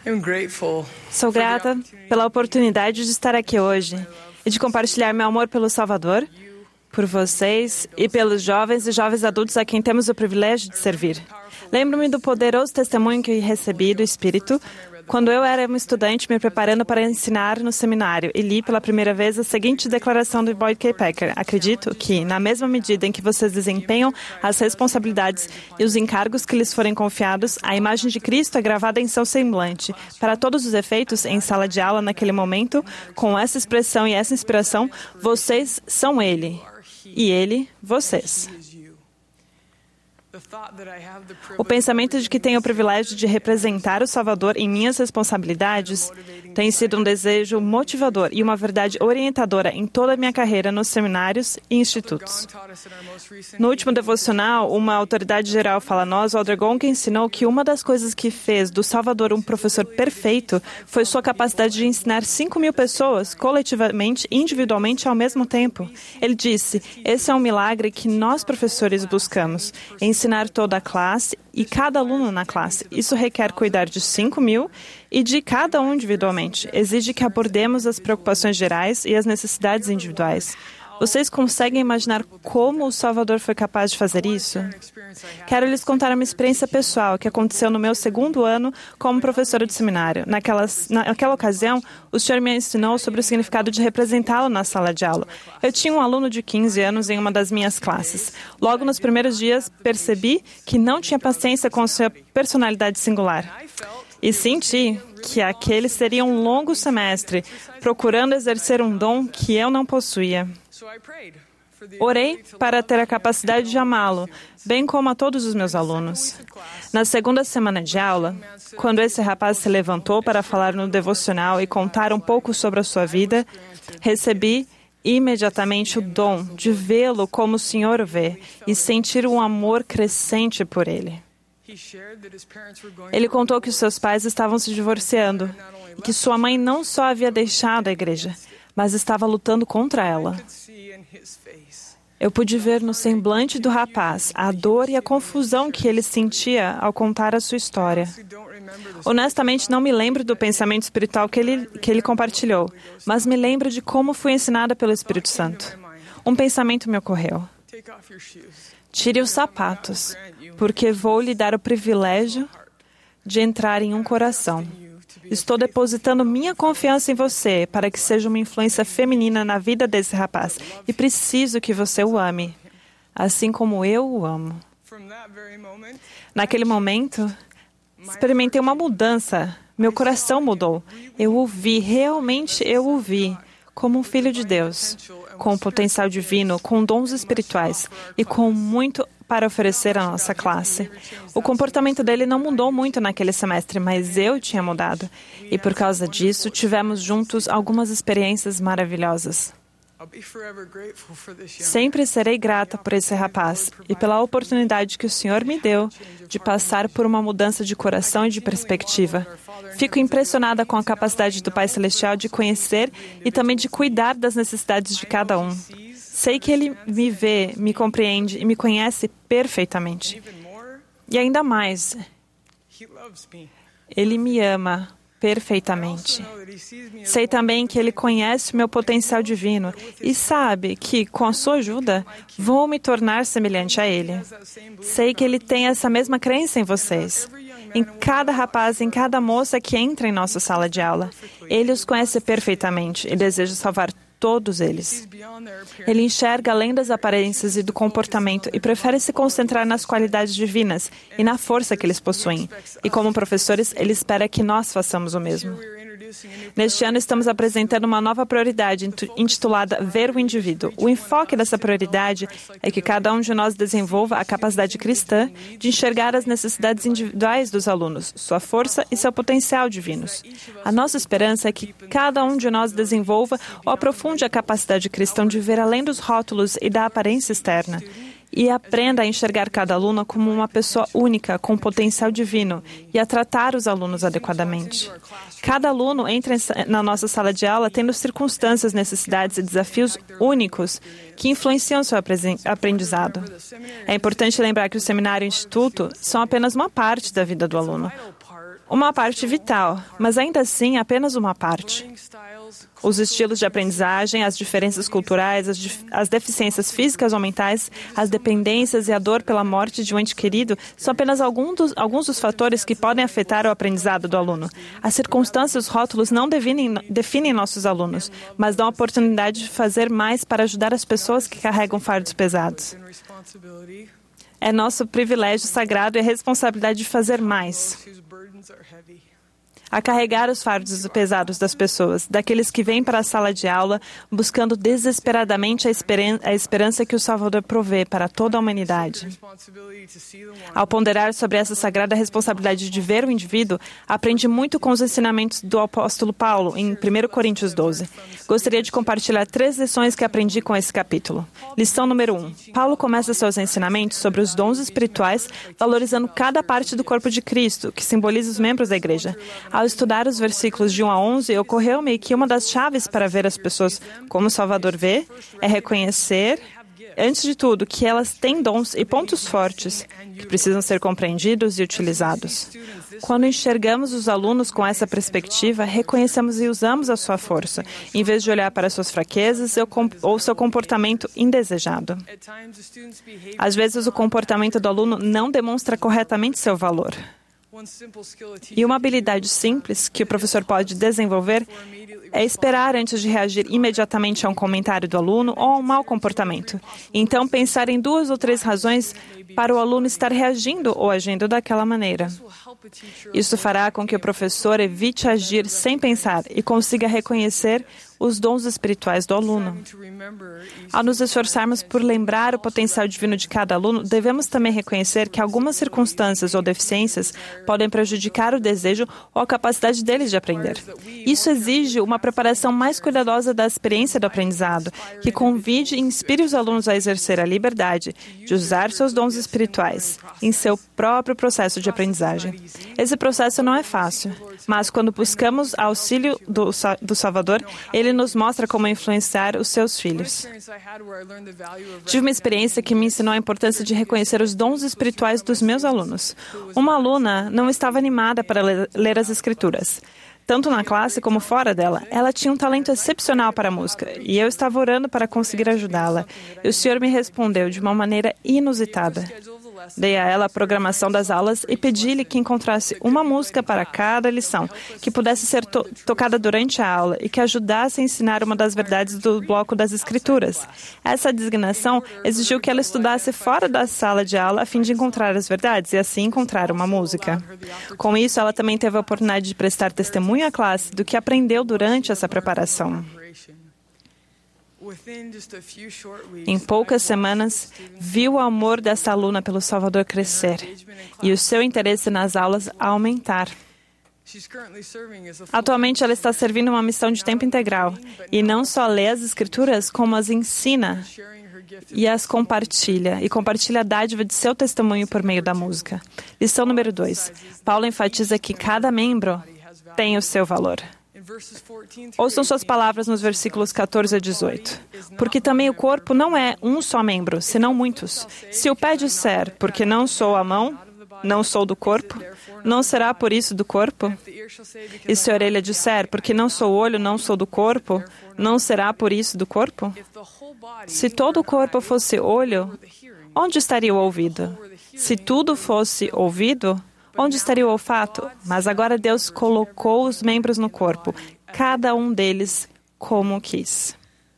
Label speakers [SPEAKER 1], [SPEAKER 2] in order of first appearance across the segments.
[SPEAKER 1] Sou grata pela oportunidade de estar aqui hoje e de compartilhar meu amor pelo Salvador, por vocês e pelos jovens e jovens adultos a quem temos o privilégio de servir. Lembro-me do poderoso testemunho que recebi do Espírito quando eu era uma estudante me preparando para ensinar no seminário e li pela primeira vez a seguinte declaração do Boyd K. Packer: acredito que, na mesma medida em que vocês desempenham as responsabilidades e os encargos que lhes forem confiados, a imagem de Cristo é gravada em seu semblante. Para todos os efeitos, em sala de aula naquele momento, com essa expressão e essa inspiração, vocês são Ele e Ele, vocês. O pensamento de que tenho o privilégio de representar o Salvador em minhas responsabilidades tem sido um desejo motivador e uma verdade orientadora em toda a minha carreira nos seminários e institutos. No último devocional, uma autoridade geral fala a nós, Elder Gonk, ensinou que uma das coisas que fez do Salvador um professor perfeito foi sua capacidade de ensinar 5.000 pessoas, coletivamente e individualmente ao mesmo tempo. Ele disse, esse é um milagre que nós professores buscamos, ensinar toda a classe e cada aluno na classe. Isso requer cuidar de 5.000 e de cada um individualmente. Exige que abordemos as preocupações gerais e as necessidades individuais. Vocês conseguem imaginar como o Salvador foi capaz de fazer isso? Quero lhes contar uma experiência pessoal que aconteceu no meu segundo ano como professora de seminário. Naquela ocasião, o senhor me ensinou sobre o significado de representá-lo na sala de aula. Eu tinha um aluno de 15 anos em uma das minhas classes. Logo nos primeiros dias, percebi que não tinha paciência com sua personalidade singular. E senti que aquele seria um longo semestre, procurando exercer um dom que eu não possuía. Orei para ter a capacidade de amá-lo, bem como a todos os meus alunos. Na segunda semana de aula, quando esse rapaz se levantou para falar no devocional e contar um pouco sobre a sua vida, recebi imediatamente o dom de vê-lo como o Senhor o vê e sentir um amor crescente por ele. Ele contou que os seus pais estavam se divorciando e que sua mãe não só havia deixado a igreja, mas estava lutando contra ela. Eu pude ver no semblante do rapaz a dor e a confusão que ele sentia ao contar a sua história. Honestamente, não me lembro do pensamento espiritual que ele compartilhou, mas me lembro de como fui ensinada pelo Espírito Santo. Um pensamento me ocorreu. Tire os sapatos, porque vou lhe dar o privilégio de entrar em um coração. Estou depositando minha confiança em você para que seja uma influência feminina na vida desse rapaz. E preciso que você o ame, assim como eu o amo. Naquele momento, experimentei uma mudança. Meu coração mudou. Eu ouvi, realmente eu ouvi, como um filho de Deus, com potencial divino, com dons espirituais e com muito para oferecer à nossa classe. O comportamento dele não mudou muito naquele semestre, mas eu tinha mudado. E por causa disso, tivemos juntos algumas experiências maravilhosas. Sempre serei grata por esse rapaz e pela oportunidade que o Senhor me deu de passar por uma mudança de coração e de perspectiva. Fico impressionada com a capacidade do Pai Celestial de conhecer e também de cuidar das necessidades de cada um. Sei que Ele me vê, me compreende e me conhece perfeitamente. E ainda mais, Ele me ama perfeitamente. Sei também que Ele conhece o meu potencial divino e sabe que, com a sua ajuda, vou me tornar semelhante a Ele. Sei que Ele tem essa mesma crença em vocês, em cada rapaz, em cada moça que entra em nossa sala de aula. Ele os conhece perfeitamente e deseja salvar todos eles. Ele enxerga além das aparências e do comportamento e prefere se concentrar nas qualidades divinas e na força que eles possuem. E como professores, ele espera que nós façamos o mesmo. Neste ano, estamos apresentando uma nova prioridade intitulada Ver o Indivíduo. O enfoque dessa prioridade é que cada um de nós desenvolva a capacidade cristã de enxergar as necessidades individuais dos alunos, sua força e seu potencial divinos. A nossa esperança é que cada um de nós desenvolva ou aprofunde a capacidade cristã de ver além dos rótulos e da aparência externa. E aprenda a enxergar cada aluno como uma pessoa única, com potencial divino, e a tratar os alunos adequadamente. Cada aluno entra na nossa sala de aula tendo circunstâncias, necessidades e desafios únicos que influenciam seu aprendizado. É importante lembrar que o seminário e o instituto são apenas uma parte da vida do aluno. uma parte vital, mas ainda assim apenas uma parte. Os estilos de aprendizagem, as diferenças culturais, as deficiências físicas ou mentais, as dependências e a dor pela morte de um ente querido são apenas alguns dos fatores que podem afetar o aprendizado do aluno. As circunstâncias e os rótulos não definem nossos alunos, mas dão a oportunidade de fazer mais para ajudar as pessoas que carregam fardos pesados. É nosso privilégio sagrado e a responsabilidade de fazer mais. A carregar os fardos pesados das pessoas, daqueles que vêm para a sala de aula buscando desesperadamente a esperança que o Salvador provê para toda a humanidade. Ao ponderar sobre essa sagrada responsabilidade de ver o indivíduo, aprendi muito com os ensinamentos do apóstolo Paulo em 1 Coríntios 12. Gostaria de compartilhar 3 lições que aprendi com esse capítulo. Lição número 1. Paulo começa seus ensinamentos sobre os dons espirituais, valorizando cada parte do corpo de Cristo, que simboliza os membros da igreja. Ao estudar os versículos de 1 a 11, ocorreu-me que uma das chaves para ver as pessoas como o Salvador vê é reconhecer, antes de tudo, que elas têm dons e pontos fortes que precisam ser compreendidos e utilizados. Quando enxergamos os alunos com essa perspectiva, reconhecemos e usamos a sua força, em vez de olhar para suas fraquezas ou seu comportamento indesejado. Às vezes, o comportamento do aluno não demonstra corretamente seu valor. E uma habilidade simples que o professor pode desenvolver é esperar antes de reagir imediatamente a um comentário do aluno ou a um mau comportamento. Então, pensar em 2 ou 3 razões para o aluno estar reagindo ou agindo daquela maneira. Isso fará com que o professor evite agir sem pensar e consiga reconhecer os dons espirituais do aluno. Ao nos esforçarmos por lembrar o potencial divino de cada aluno, devemos também reconhecer que algumas circunstâncias ou deficiências podem prejudicar o desejo ou a capacidade deles de aprender. Isso exige uma preparação mais cuidadosa da experiência do aprendizado, que convide e inspire os alunos a exercer a liberdade de usar seus dons espirituais em seu próprio processo de aprendizagem. Esse processo não é fácil, mas quando buscamos auxílio do Salvador, ele nos mostra como influenciar os seus filhos. Tive uma experiência que me ensinou a importância de reconhecer os dons espirituais dos meus alunos. Uma aluna não estava animada para ler as Escrituras. Tanto na classe como fora dela, ela tinha um talento excepcional para a música, e eu estava orando para conseguir ajudá-la. E o Senhor me respondeu de uma maneira inusitada. Dei a ela a programação das aulas e pedi-lhe que encontrasse uma música para cada lição, que pudesse ser tocada durante a aula e que ajudasse a ensinar uma das verdades do bloco das Escrituras. Essa designação exigiu que ela estudasse fora da sala de aula a fim de encontrar as verdades e assim encontrar uma música. Com isso, ela também teve a oportunidade de prestar testemunho à classe do que aprendeu durante essa preparação. Em poucas semanas, vi o amor dessa aluna pelo Salvador crescer e o seu interesse nas aulas aumentar. Atualmente, ela está servindo uma missão de tempo integral e não só lê as Escrituras, como as ensina e as compartilha a dádiva de seu testemunho por meio da música. Lição número 2. Paulo enfatiza que cada membro tem o seu valor. Ouçam suas palavras nos versículos 14 a 18. Porque também o corpo não é um só membro, senão muitos. Se o pé disser, porque não sou a mão, não sou do corpo, não será por isso do corpo? E se a orelha disser, porque não sou o olho, não sou do corpo, não será por isso do corpo? Se todo o corpo fosse olho, onde estaria o ouvido? Se tudo fosse ouvido, onde estaria o olfato? Mas agora Deus colocou os membros no corpo, cada um deles como quis.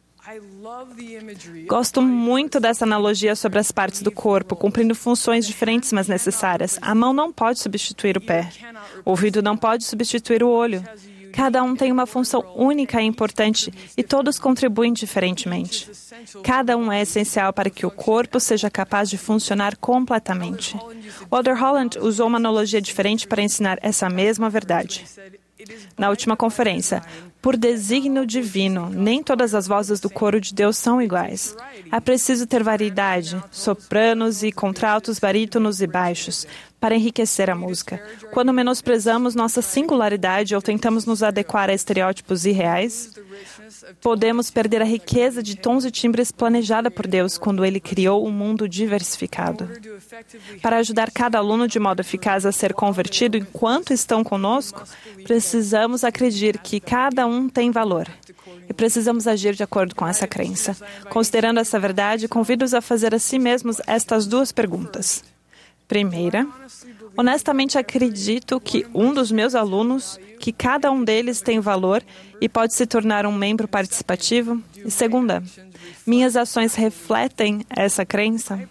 [SPEAKER 1] Gosto muito dessa analogia sobre as partes do corpo, cumprindo funções diferentes, mas necessárias. A mão não pode substituir o pé. O ouvido não pode substituir o olho. Cada um tem uma função única e importante e todos contribuem diferentemente. Cada um é essencial para que o corpo seja capaz de funcionar completamente. Elder Holland usou uma analogia diferente para ensinar essa mesma verdade. Na última conferência, por desígnio divino, nem todas as vozes do coro de Deus são iguais. É preciso ter variedade, sopranos e contraltos, barítonos e baixos. para enriquecer a música. Quando menosprezamos nossa singularidade ou tentamos nos adequar a estereótipos irreais, podemos perder a riqueza de tons e timbres planejada por Deus quando Ele criou um mundo diversificado. Para ajudar cada aluno de modo eficaz a ser convertido enquanto estão conosco, precisamos acreditar que cada um tem valor. E precisamos agir de acordo com essa crença. Considerando essa verdade, convido-os a fazer a si mesmos estas duas perguntas. Primeira, honestamente acredito que um dos meus alunos, que cada um deles tem valor e pode se tornar um membro participativo? E segunda, minhas ações refletem essa crença?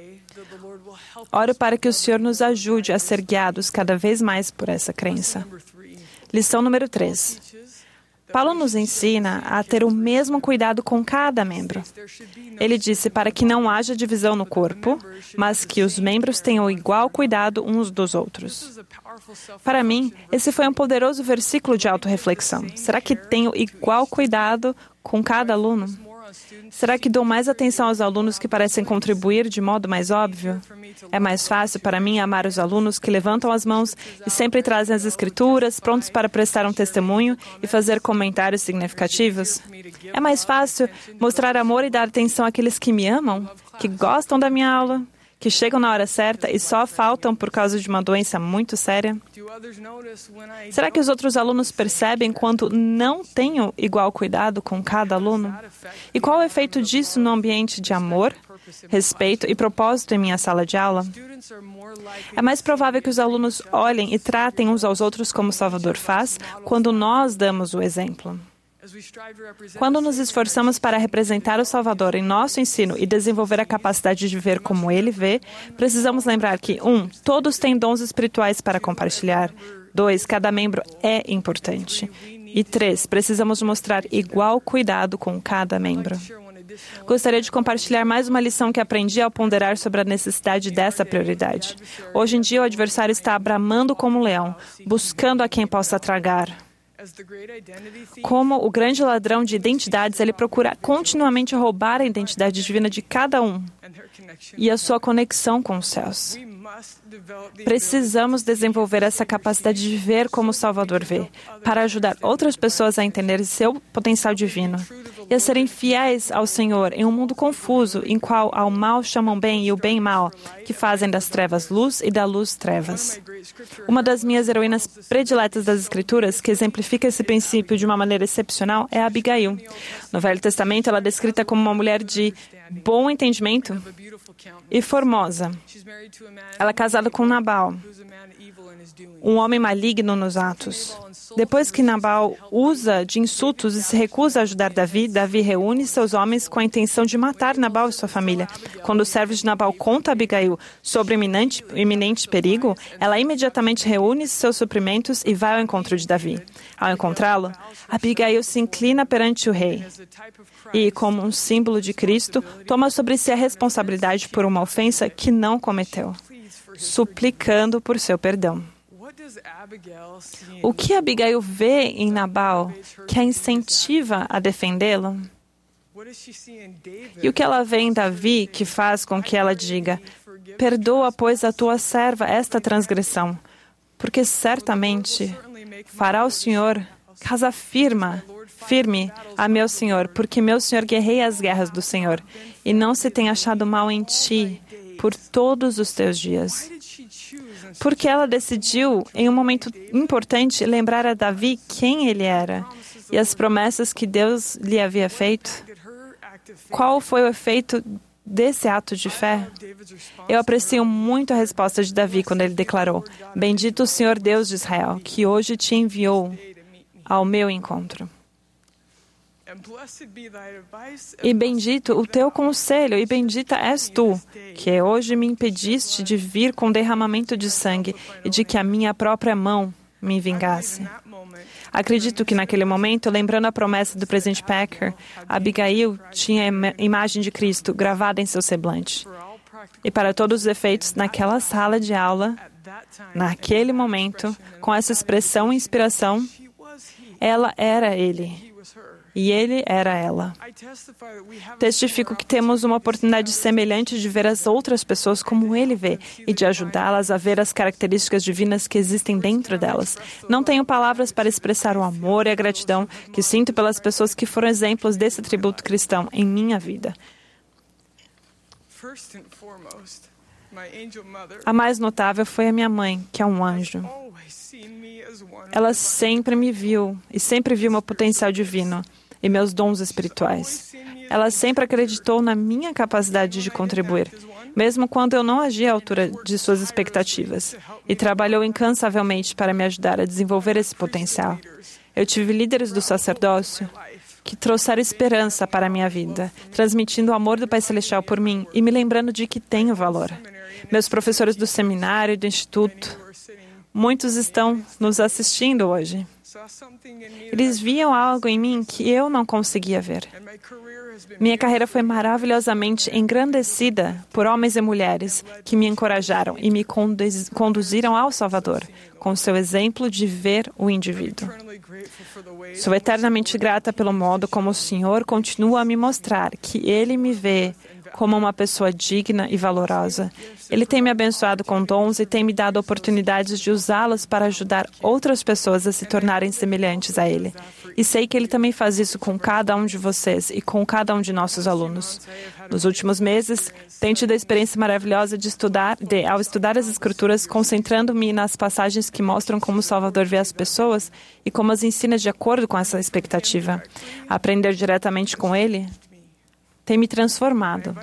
[SPEAKER 1] Oro para que o Senhor nos ajude a ser guiados cada vez mais por essa crença. Lição número 3. Paulo nos ensina a ter o mesmo cuidado com cada membro. Ele disse para que não haja divisão no corpo, mas que os membros tenham igual cuidado uns dos outros. Para mim, esse foi um poderoso versículo de autorreflexão. Será que tenho igual cuidado com cada aluno? Será que dou mais atenção aos alunos que parecem contribuir de modo mais óbvio? É mais fácil para mim amar os alunos que levantam as mãos e sempre trazem as escrituras, prontos para prestar um testemunho e fazer comentários significativos? É mais fácil mostrar amor e dar atenção àqueles que me amam, que gostam da minha aula, que chegam na hora certa e só faltam por causa de uma doença muito séria? Será que os outros alunos percebem quanto não tenho igual cuidado com cada aluno? E qual é o efeito disso no ambiente de amor, respeito e propósito em minha sala de aula? É mais provável que os alunos olhem e tratem uns aos outros como Salvador faz quando nós damos o exemplo. Quando nos esforçamos para representar o Salvador em nosso ensino e desenvolver a capacidade de ver como Ele vê, precisamos lembrar que 1. Todos têm dons espirituais para compartilhar. 2. Cada membro é importante. E 3. Precisamos mostrar igual cuidado com cada membro. Gostaria de compartilhar mais uma lição que aprendi ao ponderar sobre a necessidade dessa prioridade. Hoje em dia, o adversário está bramando como um leão, buscando a quem possa tragar. Como o grande ladrão de identidades, ele procura continuamente roubar a identidade divina de cada um e a sua conexão com os céus. Precisamos desenvolver essa capacidade de ver como o Salvador vê, para ajudar outras pessoas a entenderem seu potencial divino e a serem fiéis ao Senhor em um mundo confuso, em qual ao mal chamam bem e o bem mal, que fazem das trevas luz e da luz trevas. Uma das minhas heroínas prediletas das Escrituras, que exemplifica esse princípio de uma maneira excepcional, é Abigail. No Velho Testamento, ela é descrita como uma mulher de bom entendimento e formosa. Ela é casada com Nabal, um homem maligno nos atos. Depois que Nabal usa de insultos e se recusa a ajudar Davi, Davi reúne seus homens com a intenção de matar Nabal e sua família. Quando o servo de Nabal conta a Abigail sobre o iminente perigo, ela imediatamente reúne seus suprimentos e vai ao encontro de Davi. Ao encontrá-lo, Abigail se inclina perante o rei e, como um símbolo de Cristo, toma sobre si a responsabilidade por uma ofensa que não cometeu, suplicando por seu perdão. O que Abigail vê em Nabal que a incentiva a defendê-lo? E o que ela vê em Davi que faz com que ela diga: perdoa, pois, a tua serva esta transgressão, porque certamente fará o Senhor casa firme a meu Senhor, porque meu Senhor guerreia as guerras do Senhor, e não se tem achado mal em ti por todos os teus dias. Porque ela decidiu, em um momento importante, lembrar a Davi quem ele era e as promessas que Deus lhe havia feito. Qual foi o efeito desse ato de fé? Eu aprecio muito a resposta de Davi quando ele declarou: bendito o Senhor Deus de Israel, que hoje te enviou ao meu encontro. E bendito o teu conselho, e bendita és tu, que hoje me impediste de vir com derramamento de sangue e de que a minha própria mão me vingasse. Acredito que naquele momento, lembrando a promessa do presidente Packer, Abigail tinha a imagem de Cristo gravada em seu semblante. E para todos os efeitos, naquela sala de aula, naquele momento, com essa expressão e inspiração, ela era ele. e ele era ela. Testifico que temos uma oportunidade semelhante de ver as outras pessoas como ele vê e de ajudá-las a ver as características divinas que existem dentro delas. Não tenho palavras para expressar o amor e a gratidão que sinto pelas pessoas que foram exemplos desse atributo cristão em minha vida. A mais notável foi a minha mãe, que é um anjo. Ela sempre me viu e sempre viu meu potencial divino e meus dons espirituais. Ela sempre acreditou na minha capacidade de contribuir, mesmo quando eu não agia à altura de suas expectativas, e trabalhou incansavelmente para me ajudar a desenvolver esse potencial. Eu tive líderes do sacerdócio que trouxeram esperança para a minha vida, transmitindo o amor do Pai Celestial por mim e me lembrando de que tenho valor. Meus professores do seminário e do instituto, muitos estão nos assistindo hoje. Eles viam algo em mim que eu não conseguia ver. Minha carreira foi maravilhosamente engrandecida por homens e mulheres que me encorajaram e me conduziram ao Salvador, com seu exemplo de ver o indivíduo. Sou eternamente grata pelo modo como o Senhor continua a me mostrar que Ele me vê como uma pessoa digna e valorosa. Ele tem me abençoado com dons e tem me dado oportunidades de usá-los para ajudar outras pessoas a se tornarem semelhantes a Ele. E sei que Ele também faz isso com cada um de vocês e com cada um de nossos alunos. Nos últimos meses, tenho tido a experiência maravilhosa ao estudar as Escrituras, concentrando-me nas passagens que mostram como o Salvador vê as pessoas e como as ensina de acordo com essa expectativa. Aprender diretamente com Ele tem me transformado.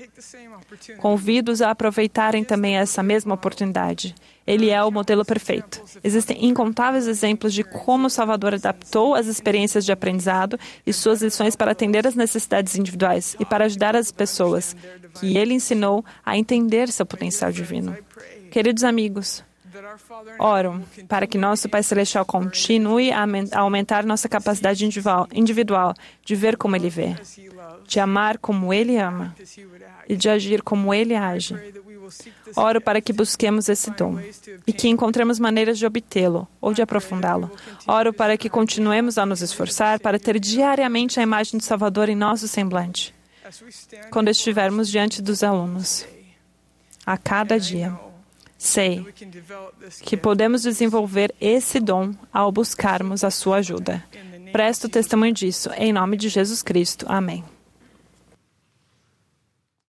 [SPEAKER 1] Convido-os a aproveitarem também essa mesma oportunidade. Ele é o modelo perfeito. Existem incontáveis exemplos de como o Salvador adaptou as experiências de aprendizado e suas lições para atender às necessidades individuais e para ajudar as pessoas que ele ensinou a entender seu potencial divino. Queridos amigos, oro para que nosso Pai Celestial continue a aumentar nossa capacidade individual de ver como Ele vê, de amar como Ele ama e de agir como Ele age. Oro para que busquemos esse dom e que encontremos maneiras de obtê-lo ou de aprofundá-lo. Oro para que continuemos a nos esforçar para ter diariamente a imagem do Salvador em nosso semblante, quando estivermos diante dos alunos. A cada dia, sei que podemos desenvolver esse dom ao buscarmos a sua ajuda. Presto testemunho disso, em nome de Jesus Cristo. Amém.